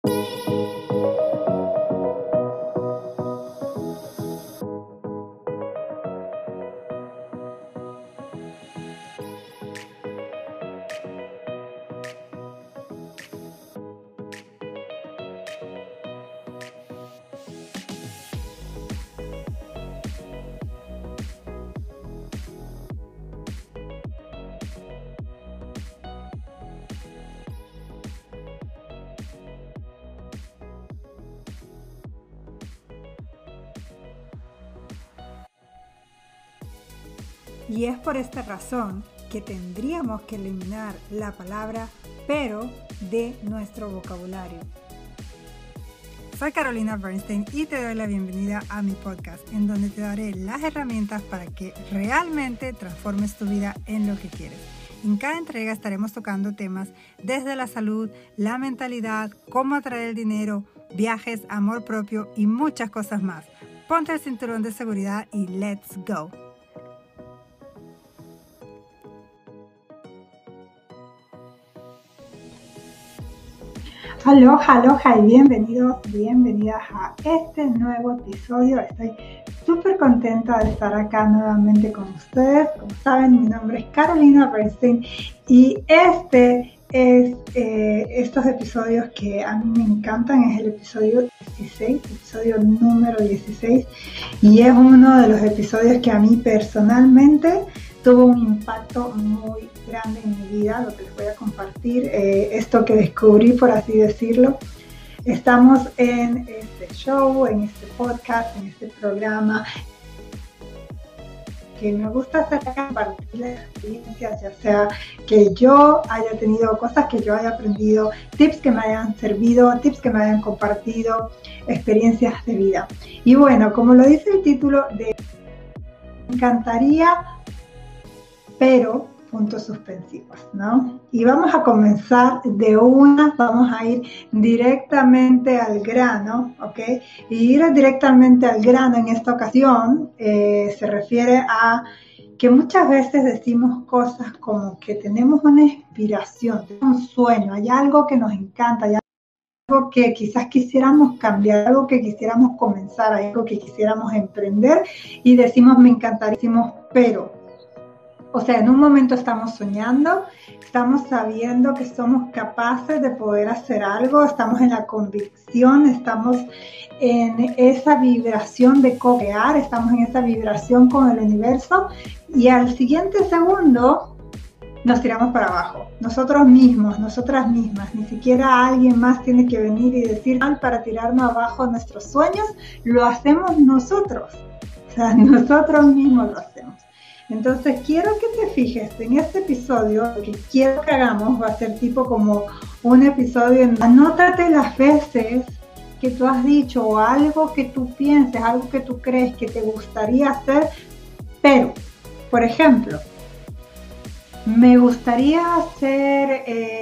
Y es por esta razón que tendríamos que eliminar la palabra pero de nuestro vocabulario. Soy Carolina Bernstein y te doy la bienvenida a mi podcast, en donde te daré las herramientas para que realmente transformes tu vida en lo que quieres. En cada entrega estaremos tocando temas desde la salud, la mentalidad, cómo atraer el dinero, viajes, amor propio y muchas cosas más. Ponte el cinturón de seguridad y let's go. Aloha y bienvenidas a este nuevo episodio. Estoy súper contenta de estar acá nuevamente con ustedes. Como saben, mi nombre es Carolina Bernstein y estos episodios que a mí me encantan es el episodio 16, episodio número 16, y es uno de los episodios que a mí personalmente tuvo un impacto muy grande en mi vida, lo que les voy a compartir, esto que descubrí, por así decirlo. Estamos en este show, en este podcast, en este programa, que me gusta hacer compartir las experiencias, ya sea que yo haya tenido cosas que yo haya aprendido, tips que me hayan servido, tips que me hayan compartido, experiencias de vida. Y bueno, como lo dice el título, me encantaría, pero puntos suspensivos, ¿no? Y vamos a comenzar vamos a ir directamente al grano, ¿ok? Y ir directamente al grano en esta ocasión se refiere a que muchas veces decimos cosas como que tenemos una inspiración, un sueño, hay algo que nos encanta, hay algo que quizás quisiéramos cambiar, algo que quisiéramos comenzar, algo que quisiéramos emprender y decimos me encantaría, decimos pero. O sea, en un momento estamos soñando, estamos sabiendo que somos capaces de poder hacer algo, estamos en la convicción, estamos en esa vibración de co-crear, estamos en esa vibración con el universo y al siguiente segundo nos tiramos para abajo. Nosotros mismos, nosotras mismas, ni siquiera alguien más tiene que venir y decir para tirarnos abajo nuestros sueños, lo hacemos nosotros. O sea, nosotros mismos lo hacemos. Entonces quiero que te fijes en este episodio, lo que quiero que hagamos va a ser tipo como un episodio, anótate las veces que tú has dicho o algo que tú pienses, algo que tú crees que te gustaría hacer, pero, por ejemplo, me gustaría ser,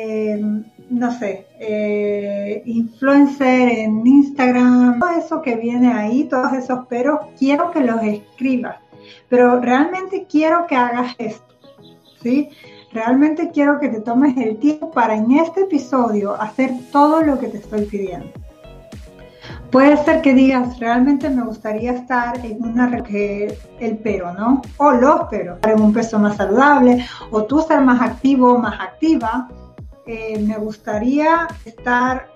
influencer en Instagram, todo eso que viene ahí, todos esos peros, quiero que los escribas. Pero realmente quiero que hagas esto, ¿sí? Realmente quiero que te tomes el tiempo para en este episodio hacer todo lo que te estoy pidiendo. Puede ser que digas, realmente me gustaría estar en el pero, ¿no? O los peros, en un peso más saludable, o tú ser más activo, más activa. Me gustaría estar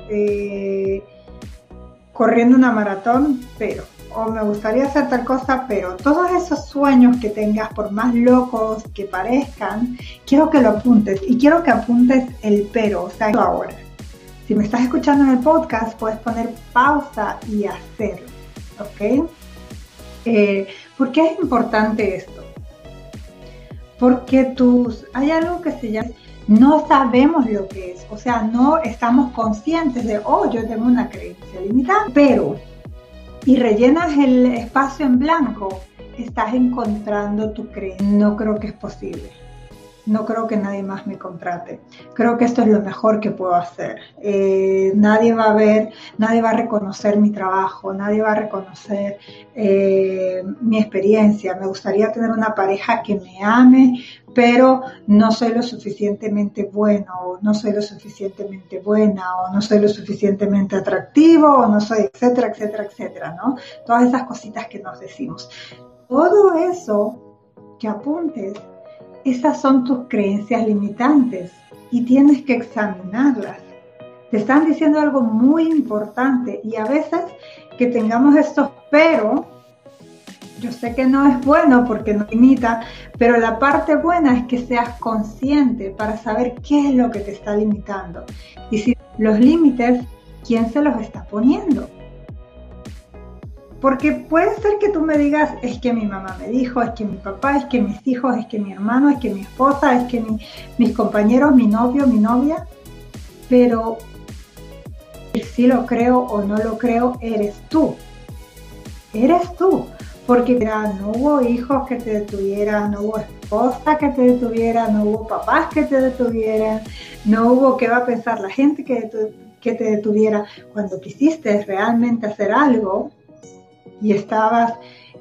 corriendo una maratón, pero... o me gustaría hacer tal cosa, pero todos esos sueños que tengas, por más locos que parezcan, quiero que lo apuntes y quiero que apuntes el pero, o sea, ahora. Si me estás escuchando en el podcast, puedes poner pausa y hacerlo, ¿ok? ¿Por qué es importante esto? Porque hay algo que se llama, no sabemos lo que es, o sea, no estamos conscientes de, yo tengo una creencia limitada, pero... y rellenas el espacio en blanco, estás encontrando tu creencia. No creo que es posible. no creo que nadie más me contrate. Creo que esto es lo mejor que puedo hacer. Nadie va a ver, nadie va a reconocer mi trabajo, nadie va a reconocer mi experiencia. Me gustaría tener una pareja que me ame, pero no soy lo suficientemente bueno, o no soy lo suficientemente buena, o no soy lo suficientemente atractivo, o no soy, etcétera, etcétera, etcétera, ¿no? Todas esas cositas que nos decimos. Todo eso que apuntes, esas son tus creencias limitantes y tienes que examinarlas. Te están diciendo algo muy importante y a veces que tengamos estos pero, yo sé que no es bueno porque nos limita, pero la parte buena es que seas consciente para saber qué es lo que te está limitando. Y si los límites, ¿quién se los está poniendo? Porque puede ser que tú me digas, es que mi mamá me dijo, es que mi papá, es que mis hijos, es que mi hermano, es que mi esposa, es que mis compañeros, mi novio, mi novia, pero si lo creo o no lo creo, eres tú. Eres tú. Porque no hubo hijos que te detuvieran, no hubo esposa que te detuviera, no hubo papás que te detuvieran, no hubo qué va a pensar la gente que te detuviera. Cuando quisiste realmente hacer algo y estabas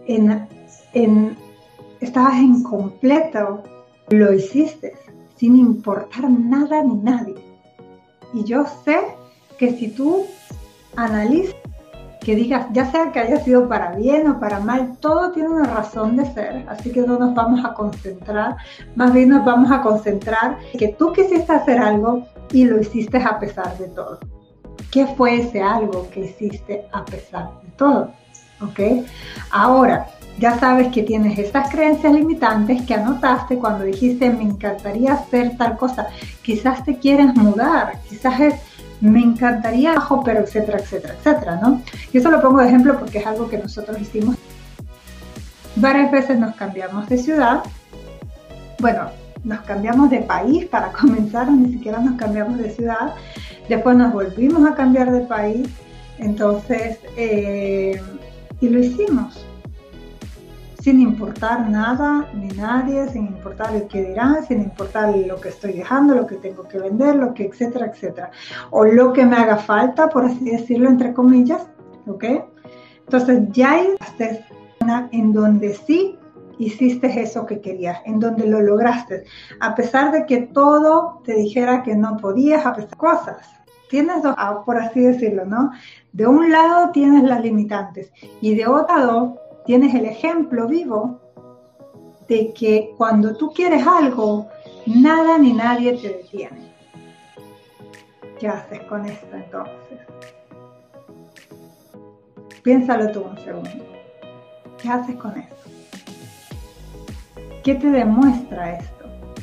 en completo, lo hiciste sin importar nada ni nadie. Y yo sé que si tú analizas, que digas, ya sea que haya sido para bien o para mal, todo tiene una razón de ser, así que no nos vamos a concentrar, más bien nos vamos a concentrar en que tú quisiste hacer algo y lo hiciste a pesar de todo. ¿Qué fue ese algo que hiciste a pesar de todo? ¿Ok? Ahora, ya sabes que tienes esas creencias limitantes que anotaste cuando dijiste, me encantaría hacer tal cosa. Quizás te quieres mudar, quizás es, me encantaría, pero etcétera, etcétera, etcétera, ¿no? Y eso lo pongo de ejemplo porque es algo que nosotros hicimos. Varias veces nos cambiamos de ciudad. Bueno, nos cambiamos de país para comenzar, ni siquiera nos cambiamos de ciudad. Después nos volvimos a cambiar de país. Entonces, y lo hicimos. Sin importar nada ni nadie, sin importar el que dirán, sin importar lo que estoy dejando, lo que tengo que vender, lo que etcétera, etcétera. O lo que me haga falta, por así decirlo, entre comillas, ¿ok? Entonces ya haces una en donde sí hiciste eso que querías, en donde lo lograste, a pesar de que todo te dijera que no podías, a pesar de cosas. Tienes dos, por así decirlo, ¿no? De un lado tienes las limitantes y de otro lado tienes el ejemplo vivo de que cuando tú quieres algo, nada ni nadie te detiene. ¿Qué haces con esto entonces? Piénsalo tú un segundo. ¿Qué haces con esto? ¿Qué te demuestra esto?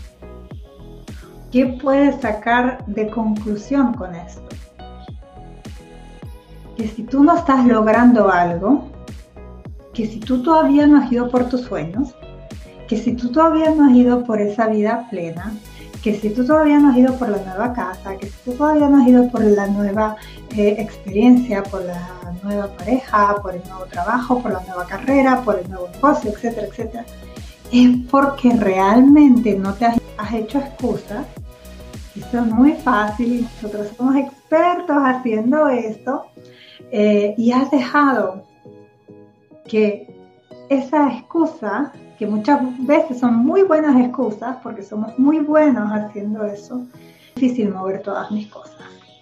¿Qué puedes sacar de conclusión con esto? Que si tú no estás logrando algo, que si tú todavía no has ido por tus sueños, que si tú todavía no has ido por esa vida plena, que si tú todavía no has ido por la nueva casa, que si tú todavía no has ido por la nueva experiencia, por la nueva pareja, por el nuevo trabajo, por la nueva carrera, por el nuevo negocio, etcétera, etcétera, es porque realmente no te has hecho excusas. Esto es muy fácil y nosotros somos expertos haciendo esto y has dejado que esa excusa, que muchas veces son muy buenas excusas, porque somos muy buenos haciendo eso, es difícil mover todas mis cosas.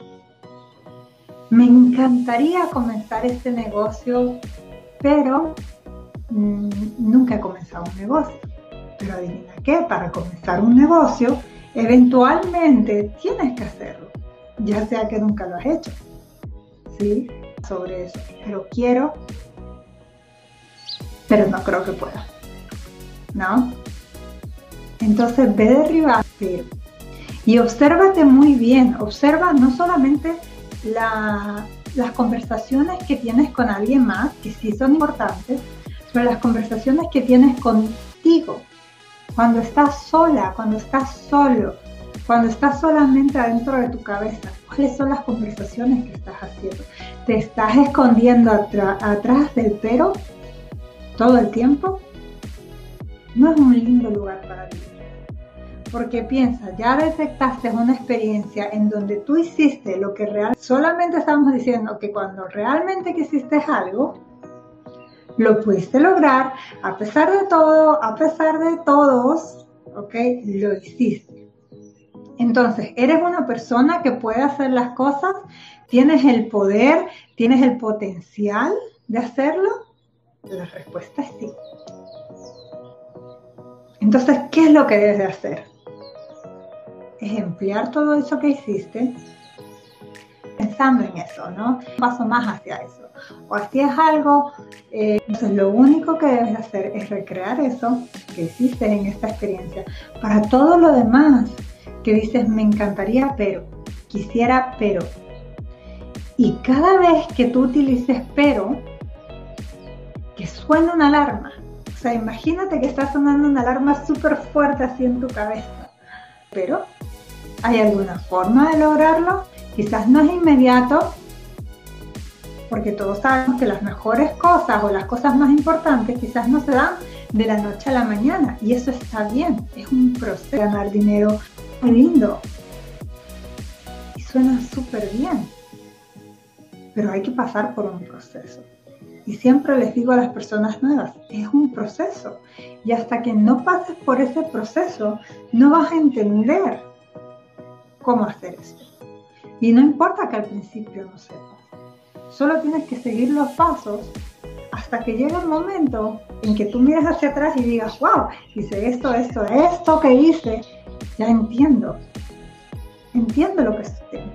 Me encantaría comenzar este negocio, pero nunca he comenzado un negocio. Pero adivina qué, para comenzar un negocio, eventualmente tienes que hacerlo, ya sea que nunca lo has hecho. ¿Sí? Sobre eso, pero no creo que pueda, ¿no? Entonces ve derribando y obsérvate muy bien, observa no solamente las conversaciones que tienes con alguien más, que sí son importantes, pero las conversaciones que tienes contigo, cuando estás sola, cuando estás solo, cuando estás solamente adentro de tu cabeza. ¿Cuáles son las conversaciones que estás haciendo? ¿Te estás escondiendo atrás del pero todo el tiempo? No es un lindo lugar para vivir. Porque piensa, ya detectaste una experiencia en donde tú hiciste lo que realmente, solamente estamos diciendo que cuando realmente quisiste algo, lo pudiste lograr, a pesar de todo, a pesar de todos, ¿ok? Lo hiciste. Entonces, ¿eres una persona que puede hacer las cosas? ¿Tienes el poder? ¿Tienes el potencial de hacerlo? La respuesta es sí. Entonces, ¿qué es lo que debes de hacer? Es emplear todo eso que hiciste pensando en eso, ¿no? Un paso más hacia eso. O hacías algo, entonces lo único que debes hacer es recrear eso que hiciste en esta experiencia. Para todo lo demás que dices, me encantaría, pero, quisiera, pero. Y cada vez que tú utilices pero, que suene una alarma. O sea, imagínate que está sonando una alarma súper fuerte así en tu cabeza. Pero, ¿hay alguna forma de lograrlo? Quizás no es inmediato, porque todos sabemos que las mejores cosas o las cosas más importantes quizás no se dan de la noche a la mañana. Y eso está bien, es un proceso. Ganar dinero muy lindo. Y suena súper bien. Pero hay que pasar por un proceso. Y siempre les digo a las personas nuevas, es un proceso. Y hasta que no pases por ese proceso, no vas a entender cómo hacer esto. Y no importa que al principio no sepas. Solo tienes que seguir los pasos hasta que llegue el momento en que tú miras hacia atrás y digas, wow, hice esto que hice, ya entiendo. Entiendo lo que estoy haciendo.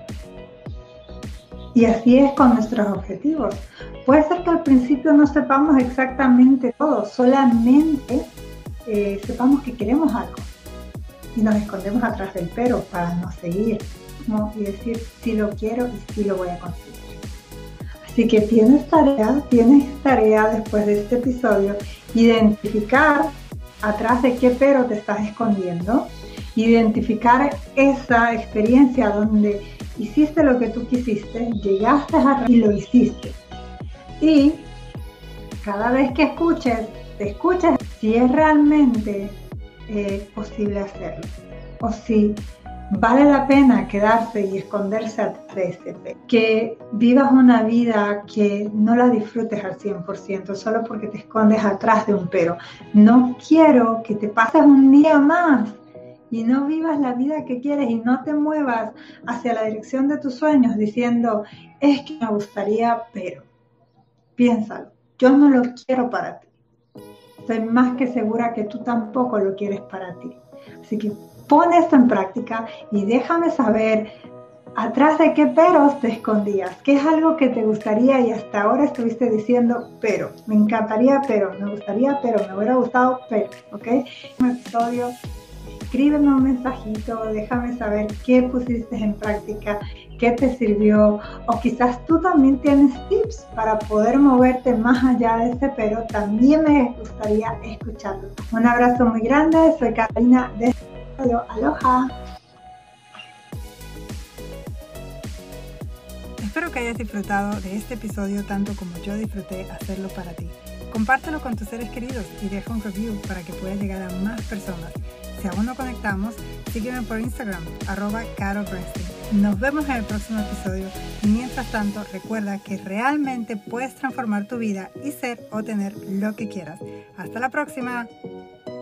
Y así es con nuestros objetivos. Puede ser que al principio no sepamos exactamente todo, solamente sepamos que queremos algo. Y nos escondemos atrás del pero para no seguir, ¿no? Y decir, sí lo quiero y sí lo voy a conseguir. Así que tienes tarea después de este episodio, identificar atrás de qué pero te estás escondiendo, identificar esa experiencia donde hiciste lo que tú quisiste, llegaste y lo hiciste. Y cada vez que te escuches si es realmente posible hacerlo o si vale la pena quedarse y esconderse atrás de ese pero. Que vivas una vida que no la disfrutes al 100% solo porque te escondes atrás de un pero. No quiero que te pases un día más y no vivas la vida que quieres y no te muevas hacia la dirección de tus sueños diciendo, es que me gustaría, pero. Piénsalo, yo no lo quiero para ti. Estoy más que segura que tú tampoco lo quieres para ti. Así que pon esto en práctica y déjame saber atrás de qué peros te escondías, qué es algo que te gustaría y hasta ahora estuviste diciendo, pero, me encantaría, pero, me gustaría, pero, me hubiera gustado, pero, ¿ok? Un episodio, escríbeme un mensajito, déjame saber qué pusiste en práctica, qué te sirvió, o quizás tú también tienes tips para poder moverte más allá de ese pero, también me gustaría escucharlo. Un abrazo muy grande, soy Carolina de Aloha. Espero que hayas disfrutado de este episodio tanto como yo disfruté hacerlo para ti. Compártelo con tus seres queridos y deja un review para que pueda llegar a más personas. Si aún no conectamos, sígueme por Instagram, @CaroBernstein. Nos vemos en el próximo episodio y mientras tanto recuerda que realmente puedes transformar tu vida y ser o tener lo que quieras. Hasta la próxima.